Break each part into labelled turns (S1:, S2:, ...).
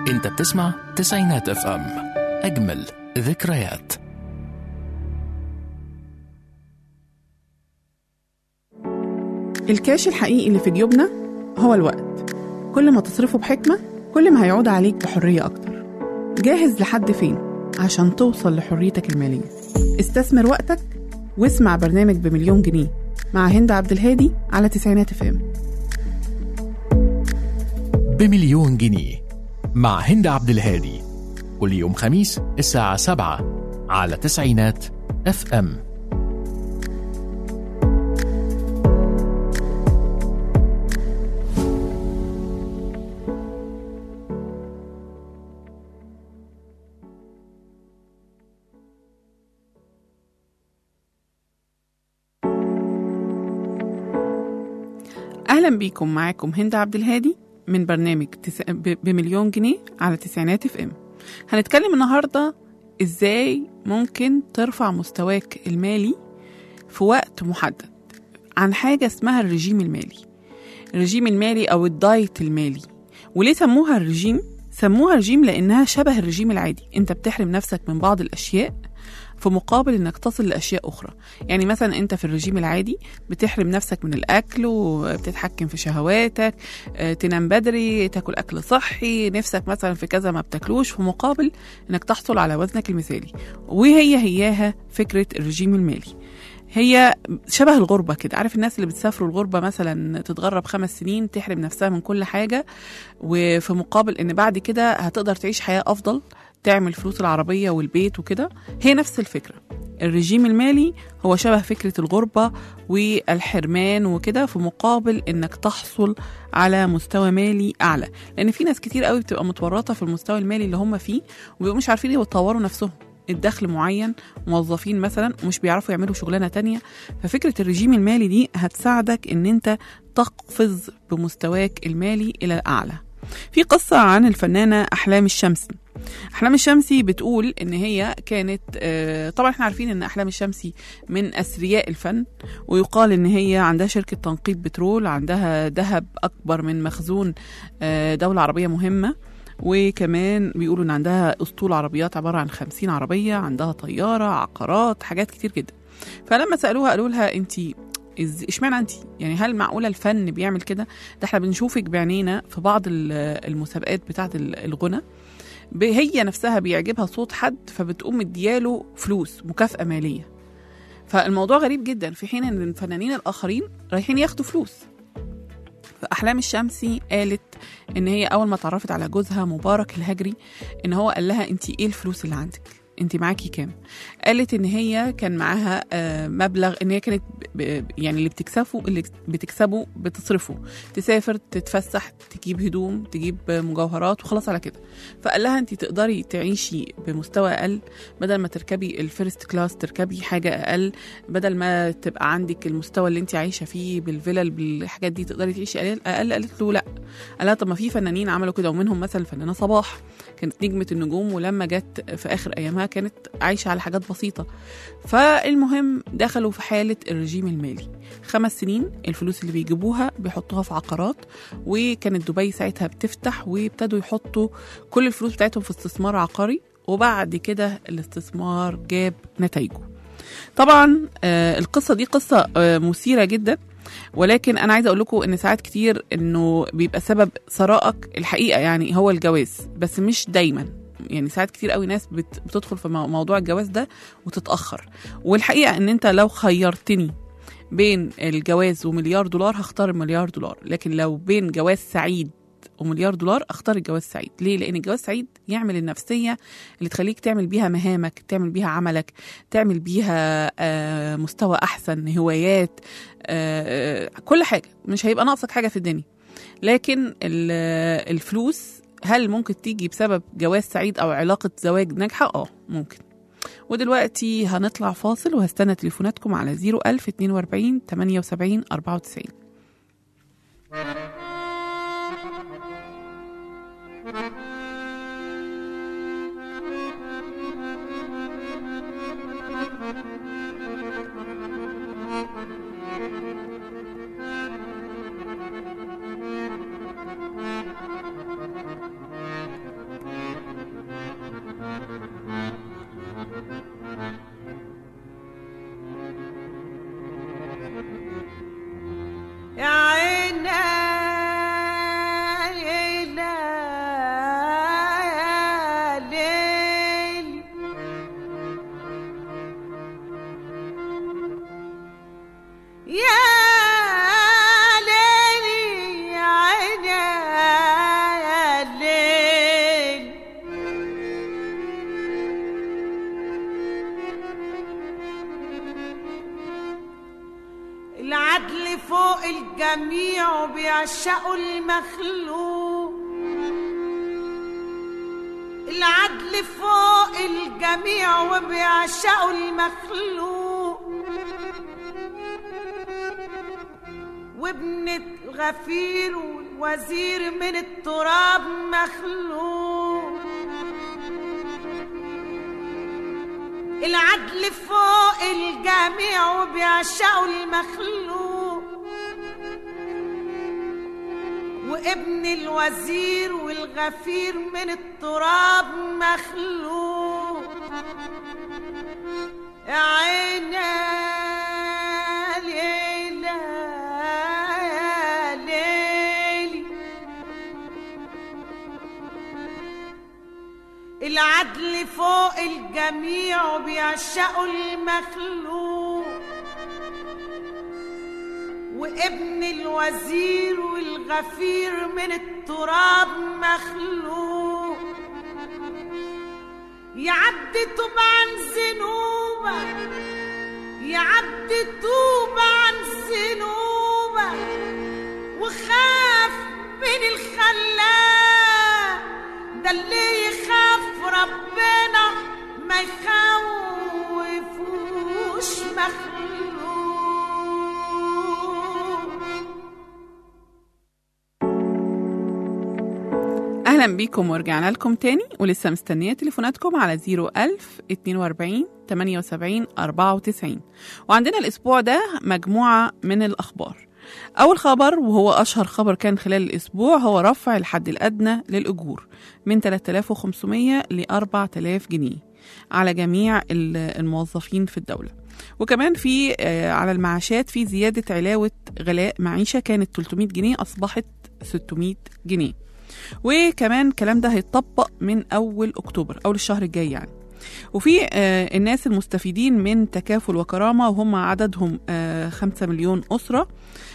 S1: انت بتسمع تسعينات اف ام، اجمل ذكريات.
S2: الكاش الحقيقي اللي في جيوبنا هو الوقت. كل ما تصرفه بحكمة كل ما هيعود عليك بحرية أكتر. جاهز لحد فين عشان توصل لحريتك المالية؟ استثمر وقتك واسمع برنامج بمليون جنيه مع هند عبد الهادي على تسعينات اف ام.
S1: بمليون جنيه مع هند عبد الهادي، كل يوم خميس الساعة 7 على تسعينات اف ام.
S2: أهلا بيكم، معاكم هند عبد الهادي من برنامج بمليون جنيه على تسعينات اف ام. هنتكلم النهاردة ازاي ممكن ترفع مستواك المالي في وقت محدد عن حاجة اسمها الرجيم المالي. الرجيم المالي أو الدايت المالي. وليه سموها الرجيم؟ سموها رجيم لأنها شبه الرجيم العادي. انت بتحرم نفسك من بعض الأشياء في مقابل انك تصل لأشياء أخرى. يعني مثلا انت في الرجيم العادي بتحرم نفسك من الأكل وبتتحكم في شهواتك، تنام بدري، تاكل أكل صحي، نفسك مثلا في كذا ما بتاكلوش، في مقابل انك تحصل على وزنك المثالي. وهياها فكرة الرجيم المالي. هي شبه الغربة كده. عارف الناس اللي بتسافروا الغربة مثلا تتغرب 5 سنين، تحرم نفسها من كل حاجة، وفي مقابل ان بعد كده هتقدر تعيش حياة أفضل، تعمل فلوس العربية والبيت وكده. هي نفس الفكرة. الرجيم المالي هو شبه فكرة الغربة والحرمان وكده، في مقابل انك تحصل على مستوى مالي اعلى. لان في ناس كتير قوي بتبقى متورطة في المستوى المالي اللي هم فيه، وبيبقوا مش عارفين يطوروا نفسهم. الدخل معين، موظفين مثلا ومش بيعرفوا يعملوا شغلانة تانية. ففكرة الرجيم المالي دي هتساعدك ان انت تقفز بمستواك المالي الى الاعلى. في قصة عن الفنانة أحلام الشمسي. أحلام الشمسي بتقول إن هي كانت طبعا احنا عارفين إن أحلام الشمسي من أثرياء الفن، ويقال إن هي عندها شركة تنقيب بترول، عندها ذهب أكبر من مخزون دولة عربية مهمة، وكمان بيقولوا إن عندها أسطول عربيات عبارة عن 50 عربية، عندها طيارة، عقارات، حاجات كتير جدا. فلما سألوها قالوا لها أنتي اشمعنى انت؟ يعني هل معقوله الفن بيعمل كده؟ ده احنا بنشوفك بعينينا في بعض المسابقات بتاعه الغنى، هي نفسها بيعجبها صوت حد فبتقوم مدياله فلوس، مكافأة مالية. فالموضوع غريب جدا، في حين ان الفنانين الاخرين رايحين ياخدوا فلوس. فأحلام الشمسي قالت ان هي اول ما تعرفت على جوزها مبارك الهجري، ان هو قال لها انت ايه الفلوس اللي عندك؟ انت معاكي كام؟ قالت ان هي كان معاها مبلغ، ان هي كانت يعني اللي بتكسبه بتصرفه، تسافر، تتفسح، تجيب هدوم، تجيب مجوهرات، وخلاص على كده. فقال لها انت تقدري تعيشي بمستوى اقل، بدل ما تركبي الفيرست كلاس تركبي حاجه اقل، بدل ما تبقى عندك المستوى اللي انت عايشه فيه بالفلل بالحاجات دي تقدري تعيشي اقل. قالت له لا. قال لها طب ما في فنانين عملوا كده، ومنهم مثلا الفنانه صباح كانت نجمه النجوم، ولما جت في اخر ايامها كانت عايشة على حاجات بسيطة. فالمهم دخلوا في حالة الرجيم المالي. 5 سنين الفلوس اللي بيجيبوها بيحطوها في عقارات، وكانت دبي ساعتها بتفتح، وابتدوا يحطوا كل الفلوس بتاعتهم في استثمار عقاري، وبعد كده الاستثمار جاب نتائجه. طبعا القصة دي قصة مثيرة جدا، ولكن أنا عايزة أقول لكم إن ساعات كتير إنه بيبقى سبب ثرائك الحقيقة يعني هو الجواز، بس مش دايما. يعني ساعات كتير قوي ناس بتدخل في موضوع الجواز ده وتتأخر. والحقيقة ان انت لو خيرتني بين الجواز ومليار دولار هختار المليار دولار، لكن لو بين جواز سعيد ومليار دولار اختار الجواز السعيد. ليه؟ لان الجواز السعيد يعمل النفسية اللي تخليك تعمل بيها مهامك، تعمل بيها عملك، تعمل بيها مستوى احسن، هوايات، كل حاجة، مش هيبقى ناقصك حاجة في الدنيا. لكن الفلوس هل ممكن تيجي بسبب جواز سعيد أو علاقة زواج ناجحة؟ ممكن. ودلوقتي هنطلع فاصل، وهستنى تليفوناتكم على 01042 78 94.
S3: الجميع بيعشقوا المخلوق، العدل فوق الجميع وبيعشقوا المخلوق، وابن الغفير والوزير من التراب مخلوق، العدل فوق الجميع وبيعشقوا المخلوق، وابن الوزير والغفير من التراب مخلوق. يا عيني يا ليلى يا ليلي، العدل فوق الجميع بيعشقوا المخلوق، وابن الوزير والغفير من التراب مخلوق. يا عبد توب عن ذنوبك، يا عبد توب عن ذنوبك، وخاف من الخلاق، ده اللي يخاف ربنا ما يخوفوش مخلوق.
S2: أهلا بيكم ورجعنا لكم تاني، ولسه مستنية تليفوناتكم على 01000 42 78 94. وعندنا الأسبوع ده مجموعة من الأخبار. أول خبر وهو أشهر خبر كان خلال الأسبوع هو رفع الحد الأدنى للأجور من 3500 ل 4000 جنيه على جميع الموظفين في الدولة. وكمان في على المعاشات في زيادة علاوة غلاء معيشة كانت 300 جنيه أصبحت 600 جنيه. وكمان الكلام ده هيتطبق من أول أكتوبر، أول الشهر الجاي يعني. وفي الناس المستفيدين من تكافل وكرامة وهم عددهم 5 مليون أسرة،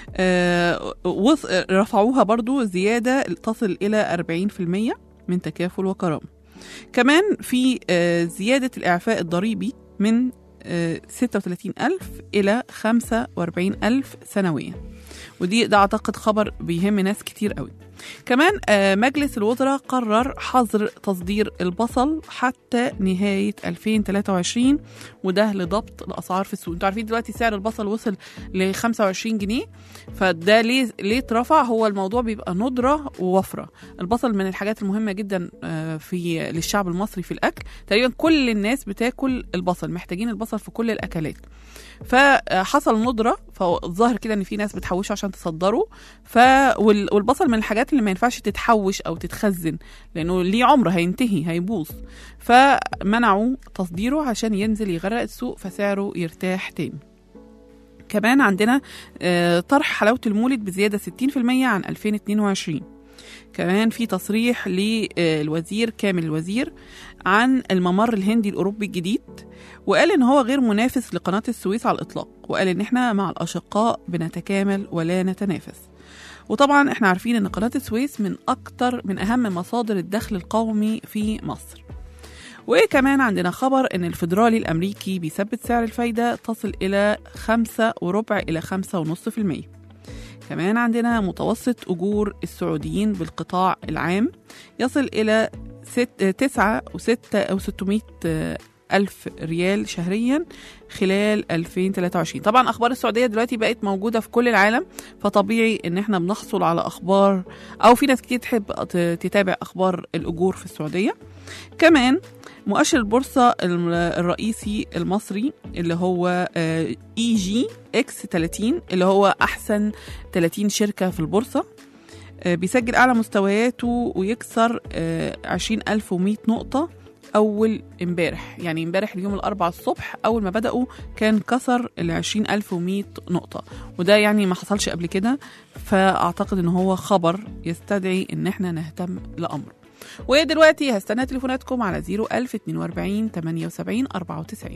S2: رفعوها برضو زيادة تصل إلى 40% من تكافل وكرامة. كمان في زيادة الإعفاء الضريبي من 36,000 إلى 45,000 سنويا، ده أعتقد خبر بيهم ناس كتير قوي. كمان مجلس الوزراء قرر حظر تصدير البصل حتى نهاية 2023، وده لضبط الأسعار في السوق. انتوا عارفين دلوقتي سعر البصل وصل ل 25 جنيه، فده ليه اترفع؟ هو الموضوع بيبقى ندرة ووفرة. البصل من الحاجات المهمة جدا للشعب المصري في الأكل، تقريبا كل الناس بتاكل البصل، محتاجين البصل في كل الأكلات. فحصل ندرة، فالظاهر كده ان في ناس بتحوشه عشان تصدره. والبصل من الحاجات اللي ما ينفعش تتحوش او تتخزن لانه ليه عمر هينتهي هيبوظ، فمنعوا تصديره عشان ينزل يغرق السوق فسعره يرتاح تاني. كمان عندنا طرح حلاوة المولد بزيادة 60% عن 2022. كمان في تصريح للوزير كامل الوزير عن الممر الهندي الأوروبي الجديد، وقال إن هو غير منافس لقناة السويس على الإطلاق، وقال إن إحنا مع الأشقاء بنتكامل ولا نتنافس. وطبعا إحنا عارفين إن قناة السويس من أهم مصادر الدخل القومي في مصر. وكمان عندنا خبر إن الفيدرالي الأمريكي بيثبت سعر الفايدة تصل إلى 5.25 إلى 5.5%. كمان عندنا متوسط أجور السعوديين بالقطاع العام يصل إلى 9,600 ألف ريال شهريا خلال 2023. طبعا أخبار السعودية دلوقتي بقت موجودة في كل العالم، فطبيعي إن احنا بنحصل على أخبار، أو في ناس كتير تحب تتابع أخبار الأجور في السعودية. كمان مؤشر البورصة الرئيسي المصري اللي هو EGX30 اللي هو أحسن 30 شركة في البورصة، بيسجل أعلى مستوياته ويكسر 20,100 نقطة أول امبارح. يعني امبارح اليوم الأربعاء الصبح أول ما بدأوا كان كسر 20,100 نقطة، وده يعني ما حصلش قبل كده، فأعتقد إن هو خبر يستدعي إن احنا نهتم لأمر. ودلوقتي هستنى تليفوناتكم على 01000 42 78 94.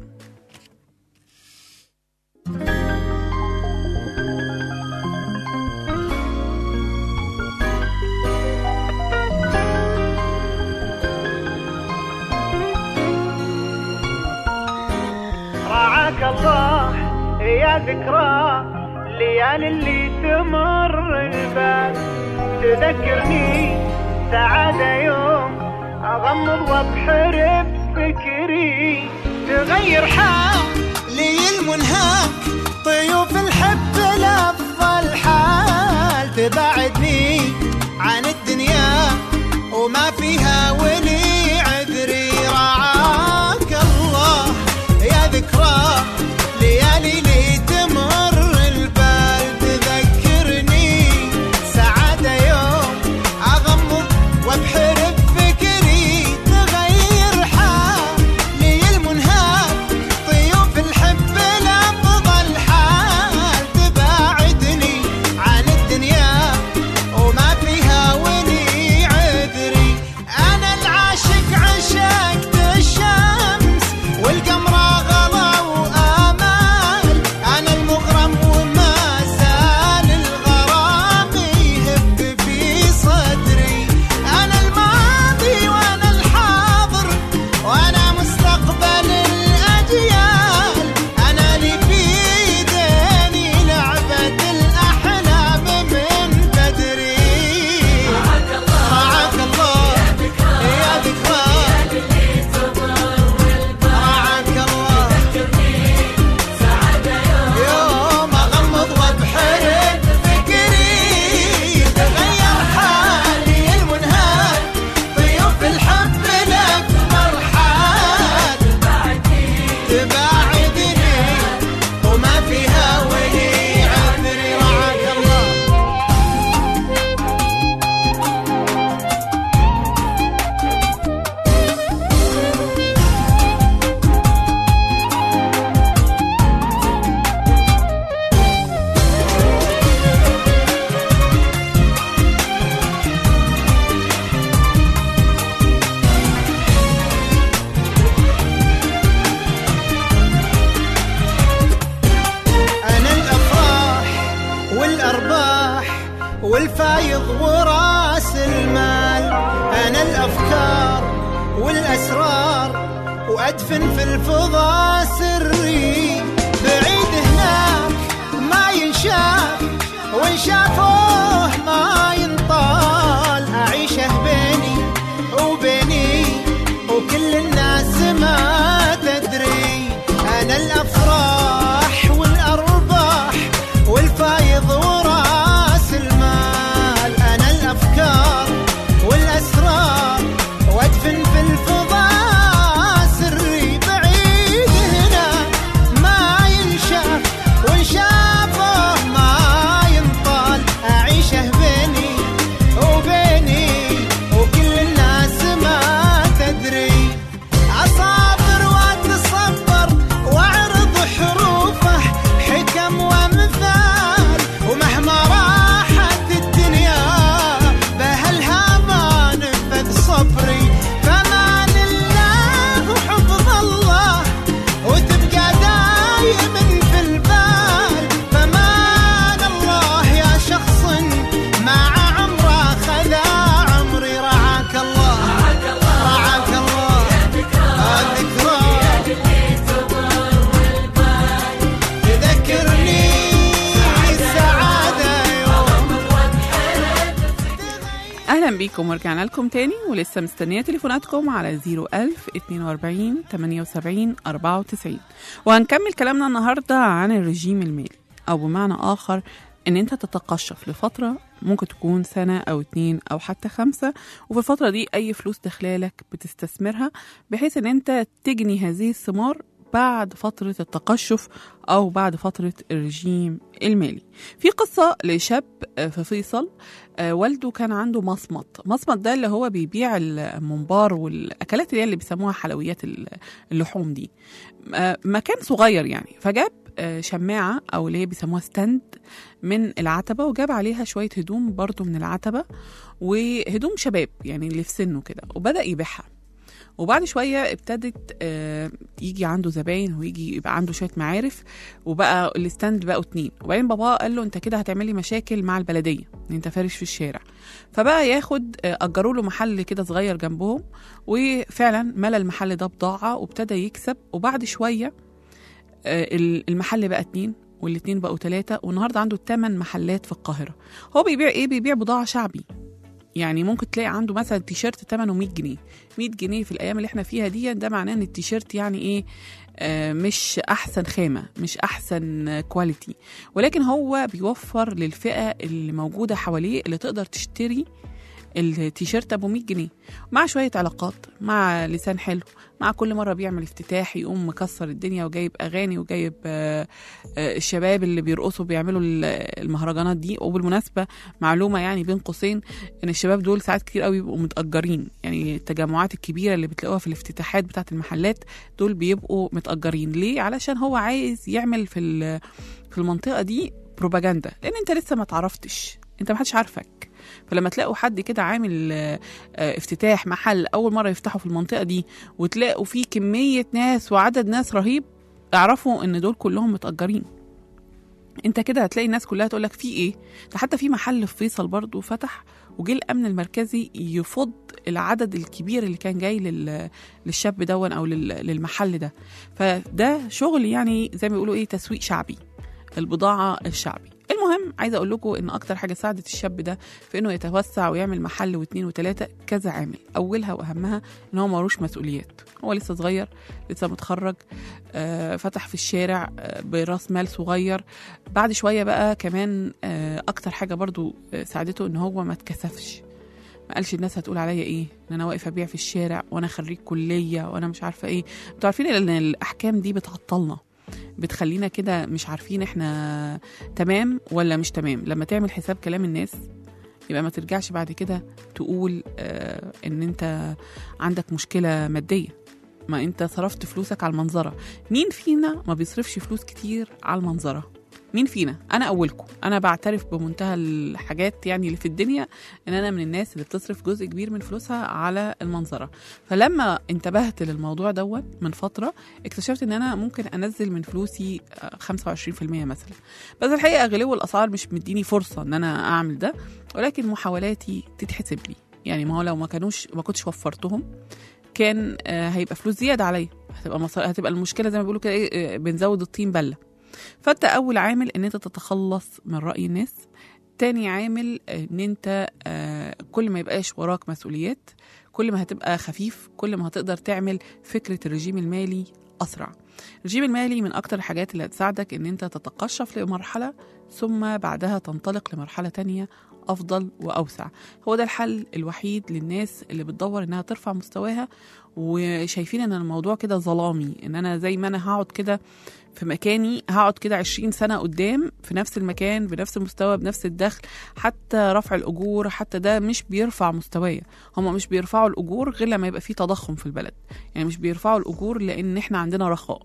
S4: رعاك الله يا ذكرى ليالي اللي تمر البال تذكرني سعادة يوم أغمض وأبحر بفكري تغير حالي المنهاك طيوف الحب لفظ الحال تبعدني عن الدنيا وما فيها ولي عذري رعاك الله يا ذكرى ليالي لي تمر البال تذكرني سعادة يوم أغمض وأبحر بفكري تغير حالي المنهاك طيوف الحب لفظ الحال تباعدني عن الدنيا وما فيها ولي عذري أنا العاشق عشقت الشمس والقمر غلا وآمال أنا المغرم وما زال الغرام يهب في صدري أنا الماضي وأنا الحاضر وأنا مستقبل الأجيال أنا اللي في يديني لعبة الأحلام من بدري رعاك الله يا ذكرى رعاك الله يوم أغمض وأبحر بفكري تغير حالي المنهار طيوف الحب الأكبر حال تباعدني وما فيها ولي عذري رعاك الله أنا الأفراح والأرباح والفايض وراس المال أنا الأفكار والأسرار وأدفن في الفضاء سري بعيد هناك ما ينشاف وإن شافوه ما ينطال أعيشه بيني وبيني وكل الناس ما تدري أنا الأفراح والأرباح والفايض وراس المال أنا الأفكار والأسرار وأدفن في الفضاء سري بعيد هنا ما ينشاف وإن شافه ما ينطال أعيشه بيني وبيني وكل الناس ما تدري أصابر وأتصبر وأعرض حروفه حكم ومثال ومهما راحت الدنيا بأهلها ما نفذ صبري فمان الله وحفظ الله وتبقى دايما في البال فمان الله يا شخص مع عمره خذا عمري رعاك الله رعاك الله الذكرى تذكرني السعادة يوم
S2: أهلا بيكم ورجعنا لكم تاني ولسه مستنية تليفوناتكم على 01000 42 78 94 وهنكمل كلامنا النهاردة عن الرجيم المالي أو بمعنى آخر إن أنت تتقشف لفترة ممكن تكون سنة أو 2 أو حتى 5 وفي الفترة دي أي فلوس داخلالك بتستثمرها بحيث إن أنت تجني هذه الثمار بعد فترة التقشف أو بعد فترة الرجيم المالي. في قصة لشاب في فيصل والده كان عنده مصمت ده اللي هو بيبيع الممبار والأكلات اللي بيسموها حلويات اللحوم دي مكان صغير يعني فجاب شماعة أو اللي هي بيسموها ستاند من العتبة وجاب عليها شوية هدوم برضو من العتبة وهدوم شباب يعني اللي في سنه كده وبدأ يبيعها وبعد شوية ابتدت يجي عنده زباين ويجي يبقى عنده شوية معارف وبقى الستاند بقوا 2 وبعدين بابا قال له انت كده هتعملي مشاكل مع البلدية ان انت فارش في الشارع فبقى ياخد أجروا له محل كده صغير جنبهم وفعلا ملى المحل ده بضاعة وابتدى يكسب وبعد شوية المحل بقى 2 والاتنين بقوا 3، والنهارده عنده 8 محلات في القاهره. هو بيبيع ايه؟ بيبيع بضاعه شعبي. يعني ممكن تلاقي عنده مثلا تيشيرت ثمنه 100 جنيه. 100 جنيه في الايام اللي احنا فيها دي، ده معناه ان التيشيرت يعني ايه؟ مش احسن خامه، مش احسن كواليتي، ولكن هو بيوفر للفئه اللي موجوده حواليه اللي تقدر تشتري التيشيرت ابو 100 جنيه، مع شويه علاقات، مع لسان حلو، مع كل مره بيعمل افتتاح يقوم مكسر الدنيا وجايب اغاني وجايب الشباب اللي بيرقصوا بيعملوا المهرجانات دي. وبالمناسبه معلومه يعني بين قوسين، ان الشباب دول ساعات كتير قوي بيبقوا متاجرين. يعني التجمعات الكبيره اللي بتلاقوها في الافتتاحات بتاعه المحلات دول بيبقوا متاجرين. ليه؟ علشان هو عايز يعمل في المنطقه دي بروباجندا، لان انت لسه ما تعرفتش، انت ما حدش عارفك. فلما تلاقوا حد كده عامل افتتاح محل اول مره يفتحوا في المنطقه دي، وتلاقوا فيه كميه ناس وعدد ناس رهيب، اعرفوا ان دول كلهم متأجرين. انت كده هتلاقي الناس كلها تقولك في ايه ده. حتى في محل في فيصل برضو فتح، وجه الامن المركزي يفض العدد الكبير اللي كان جاي للشاب دون او للمحل ده. فده شغل يعني زي ما بيقولوا ايه، تسويق شعبي، البضاعه الشعبي. المهم عايزه اقول لكم ان اكتر حاجه ساعدت الشاب ده في انه يتوسع ويعمل محل واثنين وثلاثه كذا عامل. اولها واهمها ان هو مالوش مسؤوليات، هو لسه صغير، لسه متخرج، فتح في الشارع براس مال صغير. بعد شويه بقى كمان اكتر حاجه برضو ساعدته ان هو ما اتكسفش، ما قالش الناس هتقول عليا ايه، ان انا واقف ابيع في الشارع وانا خريج كليه وانا مش عارفه ايه. انتوا عارفين ان الاحكام دي بتعطلنا، بتخلينا كده مش عارفين احنا تمام ولا مش تمام. لما تعمل حساب كلام الناس يبقى ما ترجعش بعد كده تقول ان انت عندك مشكلة مادية، ما انت صرفت فلوسك على المنظرة. مين فينا ما بيصرفش فلوس كتير على المنظرة؟ مين فينا؟ انا اولكم. انا بعترف بمنتهى الحاجات يعني اللي في الدنيا ان انا من الناس اللي بتصرف جزء كبير من فلوسها على المنظرة. فلما انتبهت للموضوع دوت من فترة، اكتشفت ان انا ممكن انزل من فلوسي 25% مثلا. بس الحقيقة غلو الاسعار مش مديني فرصة ان انا اعمل ده، ولكن محاولاتي تتحسب لي. يعني ما هو لو ما كنتش وفرتهم كان هيبقى فلوس زيادة عليا، هتبقى المشكلة زي ما بيقولوا كده ايه، بنزود الطين بلة. فانت اول عامل ان انت تتخلص من رأي الناس. تاني عامل ان انت كل ما يبقاش وراك مسؤوليات، كل ما هتبقى خفيف، كل ما هتقدر تعمل فكرة الرجيم المالي أسرع. الرجيم المالي من أكتر الحاجات اللي هتساعدك ان انت تتقشف لمرحلة ثم بعدها تنطلق لمرحلة تانية أفضل وأوسع. هو ده الحل الوحيد للناس اللي بتدور انها ترفع مستواها وشايفين ان الموضوع كده ظلامي، ان انا زي ما انا هقعد كده في مكاني، هقعد كده 20 سنة قدام في نفس المكان بنفس المستوى بنفس الدخل. حتى رفع الأجور حتى ده مش بيرفع مستوايا. هم مش بيرفعوا الأجور غير لما يبقى فيه تضخم في البلد، يعني مش بيرفعوا الأجور لأن احنا عندنا رخاء.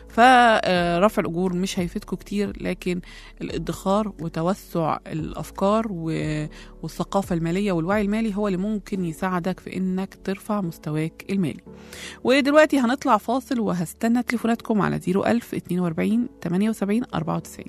S2: فرفع الأجور مش هيفيدكم كتير، لكن الادخار وتوسع الأفكار والثقافة المالية والوعي المالي هو اللي ممكن يساعدك في إنك ترفع مستواك المالي. ودلوقتي هنطلع فاصل وهستنى تليفوناتكم على 01000 42 78 94.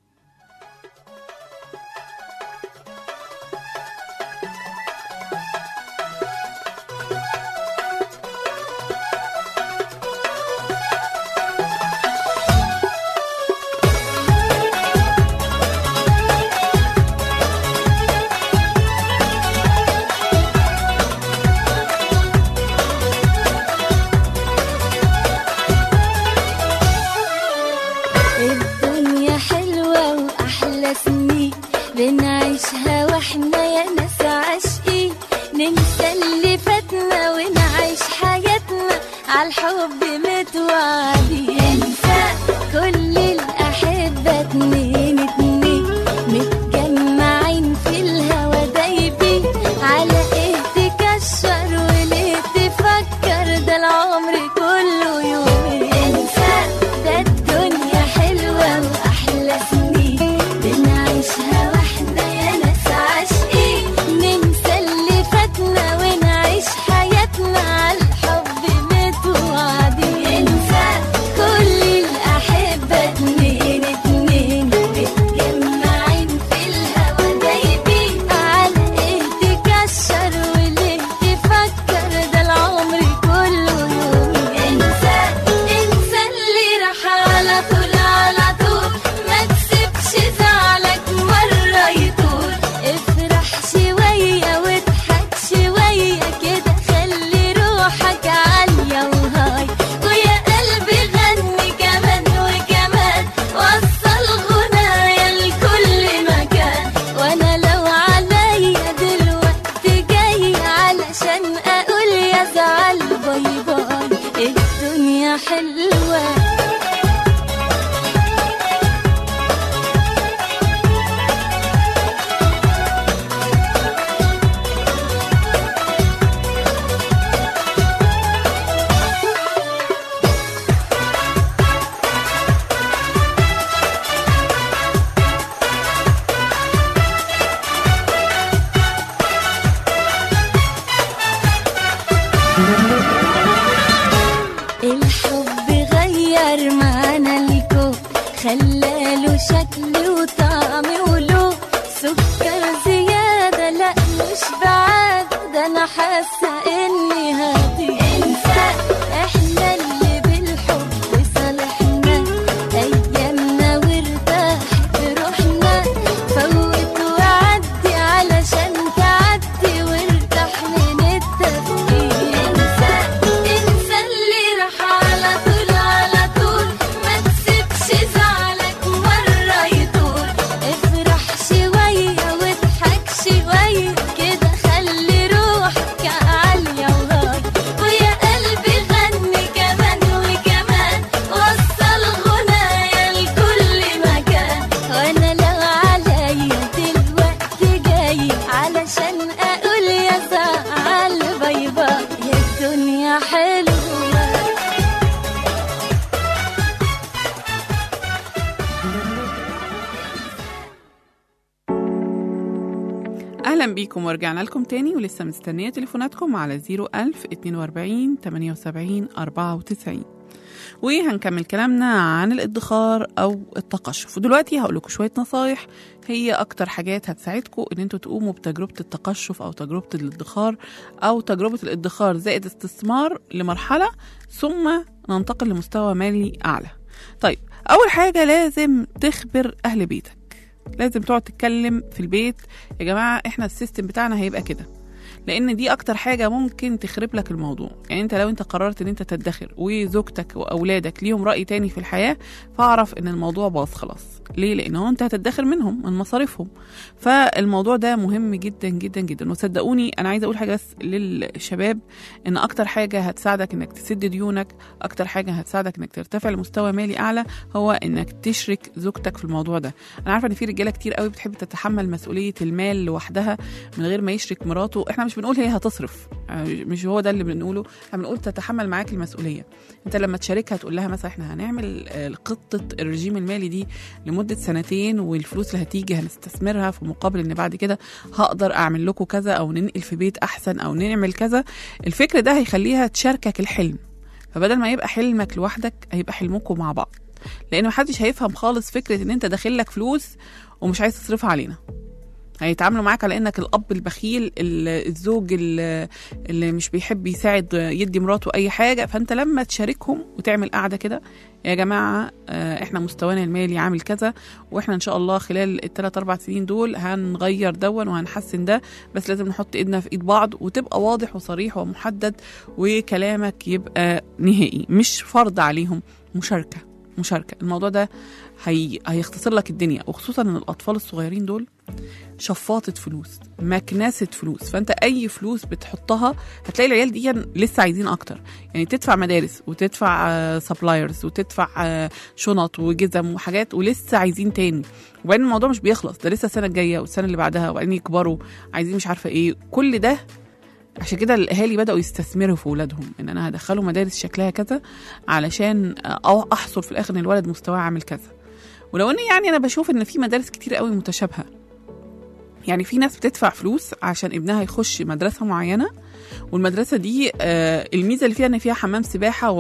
S5: بنعيشها واحنا يا ناس عاشقين، ننسى اللي فاتنا ونعيش حياتنا عالحب متوعدين. انسى كل الأحبة اتنين اتنين متجمعين في الهوا دايبين، على ايه تكشر وليه تفكر، ده العمر كله يومين. انسى ده الدنيا حلوة وأحلى سنين بنعيشها واحنا يا ناس عاشقين، ننسى اللي فاتنا ونعيش حياتنا عالحب متوعدين. انا حاسه اني هطير. انسى احنا اللي بالحب صالحنا، ايامنا وارتاحت روحنا، فوت وعدي علشان تعدي وارتاح من التفكير. انسى اللي راح على طول على طول، ما تسيبش زعلك مرة يطول، افرح شوية واضحك شوية كده، خلي روحك عالية وهاي، ويا قلبي غني كمان وكمان، وصل غنايا لكل مكان، وانا لو عليا دلوقتي جاي علشان اقول يا زعل باي باي، يا الدنيا حلوة.
S2: أهلا بيكم ورجعنا لكم تاني، ولسه مستنية تليفوناتكم على 01000 42 78 94. وهنكمل كلامنا عن الادخار أو التقشف. ودلوقتي هقول لكم شوية نصايح هي أكتر حاجات هتساعدكم إن انتوا تقوموا بتجربة التقشف أو تجربة الادخار أو تجربة الادخار زائد استثمار لمرحلة، ثم ننتقل لمستوى مالي أعلى. طيب، أول حاجة لازم تخبر أهل بيتك، لازم تقعد تتكلم في البيت، يا جماعة احنا السيستم بتاعنا هيبقى كده، لان دي اكتر حاجة ممكن تخرب لك الموضوع. يعني انت لو انت قررت ان انت تدخر وزوجتك واولادك ليهم رأي تاني في الحياة، فاعرف ان الموضوع باظ خلاص. ليه؟ لانه انت هتدخر منهم من مصاريفهم. فالموضوع ده مهم جدا جدا جدا. وصدقوني انا عايزه اقول حاجه بس للشباب، ان اكتر حاجه هتساعدك انك تسد ديونك، اكتر حاجه هتساعدك انك ترتفع لمستوى مالي اعلى، هو انك تشرك زوجتك في الموضوع ده. انا عارفه ان في رجاله كتير قوي بتحب تتحمل مسؤوليه المال لوحدها من غير ما يشرك مراته. احنا مش بنقول هي هتصرف، مش هو ده اللي بنقوله، احنا بنقول تتحمل معاك المسؤوليه. انت لما تشاركها تقول لها مثلا احنا هنعمل خطه الرجيم المالي دي لمده سنتين، والفلوس اللي هتيجي هنستثمرها في مقابل ان بعد كده هقدر اعمل لكم كذا، او ننقل في بيت احسن، او نعمل كذا. الفكر ده هيخليها تشاركك الحلم، فبدل ما يبقى حلمك لوحدك هيبقى حلمكم مع بعض. لان محدش هيفهم خالص فكره ان انت داخل لك فلوس ومش عايز تصرفها علينا. هيتعاملوا معاك على انك الاب البخيل، الزوج اللي مش بيحب يساعد يدي مراته اي حاجه. فانت لما تشاركهم وتعمل قاعده كده، يا جماعه احنا مستوانا المالي عامل كذا، واحنا ان شاء الله خلال ال3-4 سنين دول هنغير دون وهنحسن ده، بس لازم نحط ايدنا في ايد بعض، وتبقى واضح وصريح ومحدد، وكلامك يبقى نهائي، مش فرض عليهم، مشاركه. الموضوع ده هيختصر لك الدنيا. وخصوصا ان الاطفال الصغيرين دول شفاطة فلوس، مكنسة فلوس. فانت اي فلوس بتحطها هتلاقي العيال دي لسه عايزين اكتر. يعني تدفع مدارس وتدفع سبلايرز وتدفع شنط وجزم وحاجات، ولسه عايزين تاني. وبعدين الموضوع مش بيخلص، ده لسه السنة الجاية والسنة اللي بعدها، وبعدين يكبروا عايزين مش عارفة ايه كل ده. عشان كده الاهالي بدأوا يستثمروا في اولادهم، ان انا هدخله مدارس شكلها كذا علشان او احصل في الاخر ان الولد مستواه عامل كذا. ولو ان يعني انا بشوف ان في مدارس كتير قوي متشابهه. يعني في ناس بتدفع فلوس عشان ابنها يخش مدرسه معينه، والمدرسه دي الميزه اللي فيها ان فيها حمام سباحه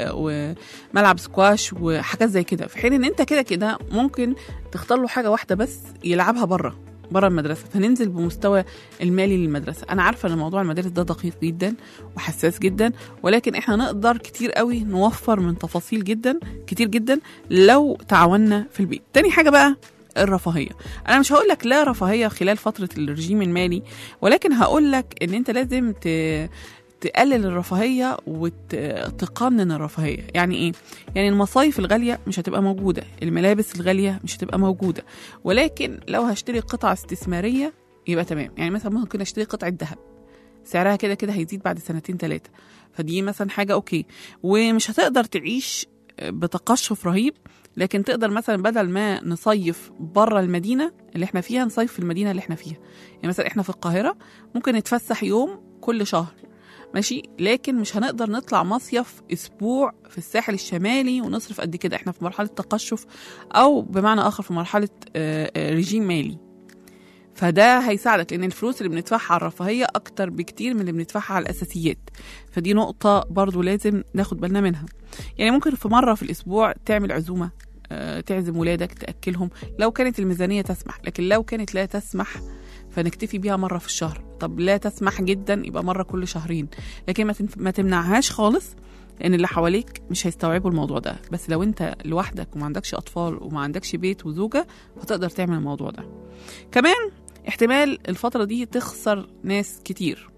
S2: وملعب سكواش وحاجات زي كده، في حين ان انت كده كده ممكن تختار له حاجه واحده بس يلعبها بره المدرسه. فننزل بمستوى المالي للمدرسه. انا عارفه ان موضوع المدارس ده دقيق جدا وحساس جدا، ولكن احنا نقدر كتير قوي نوفر من تفاصيل جدا كتير جدا لو تعاوننا في البيت. تاني حاجه بقى الرفاهيه. انا مش هقول لك لا رفاهيه خلال فتره الرجيم المالي، ولكن هقول لك ان انت لازم تقلل الرفاهيه وتقنن الرفاهيه. يعني ايه؟ يعني المصايف الغاليه مش هتبقى موجوده، الملابس الغاليه مش هتبقى موجوده، ولكن لو هشتري قطعه استثماريه يبقى تمام. يعني مثلا ممكن اشتري قطعه ذهب، سعرها كده كده هيزيد بعد 2-3، فدي مثلا حاجه اوكي. ومش هتقدر تعيش بتقشف رهيب، لكن تقدر مثلا بدل ما نصيف بره المدينه اللي احنا فيها، نصيف في المدينه اللي احنا فيها. يعني مثلا احنا في القاهره ممكن نتفسح يوم كل شهر، ماشي، لكن مش هنقدر نطلع مصيف اسبوع في الساحل الشمالي ونصرف قد كده. احنا في مرحله تقشف، او بمعنى اخر في مرحله رجيم مالي. فده هيساعدك، لان الفلوس اللي بندفعها على الرفاهيه اكتر بكتير من اللي بندفعها على الاساسيات. فدي نقطه برضو لازم ناخد بالنا منها. يعني ممكن في مره في الاسبوع تعمل عزومه، تعزم ولادك تاكلهم لو كانت الميزانيه تسمح، لكن لو كانت لا تسمح فنكتفي بيها مرة في الشهر. طب لا تسمح جدا يبقى مرة كل شهرين، لكن ما تمنعهاش خالص، لأن اللي حواليك مش هيستوعبوا الموضوع ده. بس لو انت لوحدك وما عندكش أطفال وما عندكش بيت وزوجة هتقدر تعمل الموضوع ده. كمان احتمال الفترة دي تخسر ناس كتير.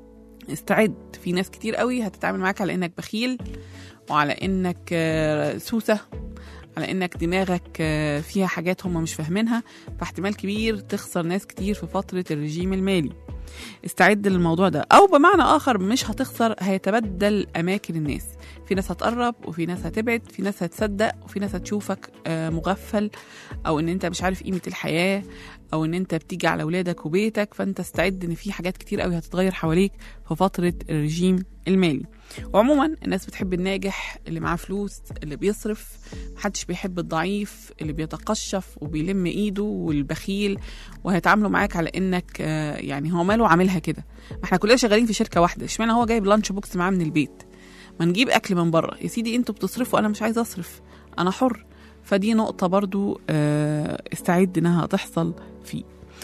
S2: استعد، في ناس كتير قوي هتتعامل معاك على انك بخيل، وعلى انك سوسة، على انك دماغك فيها حاجات هم مش فاهمينها، فاحتمال كبير تخسر ناس كتير في فترة الرجيم المالي. استعد للموضوع ده. او بمعنى اخر مش هتخسر، هيتبدل اماكن الناس. في ناس هتقرب وفي ناس هتبعد، في ناس هتصدق وفي ناس هتشوفك مغفل، او ان انت مش عارف قيمة الحياة، او ان انت بتيجي على اولادك وبيتك. فانت استعد ان في حاجات كتير قوي هتتغير حواليك في فترة الرجيم المالي. وعموما الناس بتحب الناجح، اللي معاه فلوس، اللي بيصرف. محدش بيحب الضعيف اللي بيتقشف وبيلم ايده، والبخيل، وهيتعاملوا معاك على انك يعني هو ماله عاملها كده. ما احنا كلنا شغالين في شركة واحدة، اشمعنى هو جايب لانش بوكس معاه من البيت؟ ما نجيب اكل من بره يا سيدي. انتوا بتصرفوا، انا مش عايز اصرف، انا حر. فدي نقطة برضو استعد انها تحصل فيه.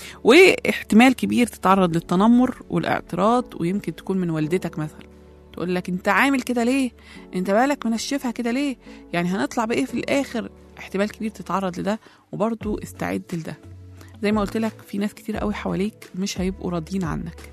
S2: واحتمال كبير تتعرض للتنمر والاعتراض، ويمكن تكون من والدتك مثلا تقول لك انت عامل كده ليه، انت بالك منشفها كده ليه، يعني هنطلع بايه في الاخر. احتمال كبير تتعرض لده، وبرضو استعد لده. زي ما قلت لك في ناس كتير قوي حواليك مش هيبقوا راضيين عنك،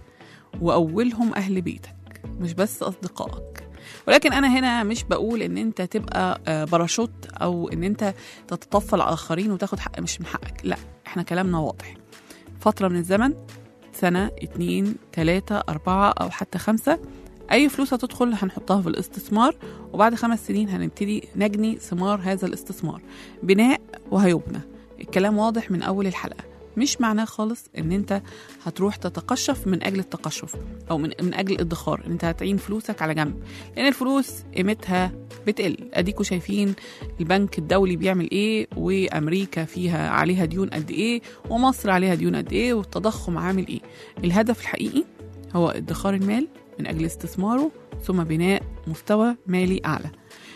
S2: واولهم اهل بيتك مش بس اصدقائك. ولكن انا هنا مش بقول ان انت تبقى باراشوت، او ان انت تتطفل على الاخرين وتاخد حق مش من حقك. لا، احنا كلامنا واضح. فترة من الزمن، سنة 2 3 4 أو حتى 5، أي فلوس هتدخل هنحطها في الاستثمار، وبعد 5 سنين هنبتدي نجني ثمار هذا الاستثمار. بناء وهيبنى. الكلام واضح من أول الحلقة. مش معناه خالص ان انت هتروح تتقشف من اجل التقشف، او من اجل الادخار، ان انت هتعين فلوسك على جنب، لان الفلوس قيمتها بتقل. اديكوا شايفين البنك الدولي بيعمل ايه، وامريكا فيها عليها ديون قد ايه، ومصر عليها ديون قد ايه، والتضخم عامل ايه. الهدف الحقيقي هو ادخار المال من اجل استثماره، ثم بناء مستوى مالي اعلى.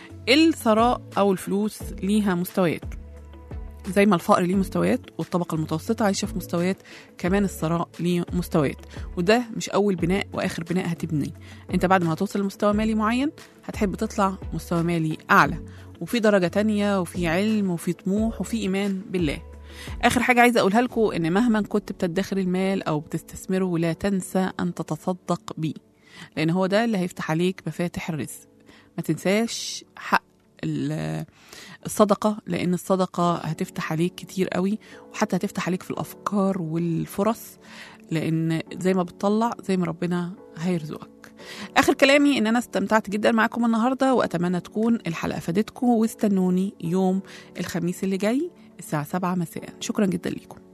S2: الثراء او الفلوس ليها مستويات، زي ما الفقر ليه مستويات والطبقة المتوسطة عايشة في مستويات، كمان الثراء ليه مستويات. وده مش أول بناء وآخر بناء هتبني. أنت بعد ما هتوصل لمستوى مالي معين هتحب تطلع مستوى مالي أعلى، وفي درجة تانية، وفي علم، وفي طموح، وفي إيمان بالله. آخر حاجة عايزة أقولها لكم، إن مهما كنت بتدخر المال أو بتستثمره، لا تنسى أن تتصدق بيه، لأن هو ده اللي هيفتح عليك مفاتح الرزق. ما تنساش حق الصدقة، لأن الصدقة هتفتح عليك كتير قوي، وحتى هتفتح عليك في الأفكار والفرص، لأن زي ما بتطلع زي ما ربنا هيرزقك. آخر كلامي إن أنا استمتعت جدا معاكم النهاردة، وأتمنى تكون الحلقة فادتكم، واستنوني يوم الخميس اللي جاي الساعة 7 مساء. شكرا جدا ليكم.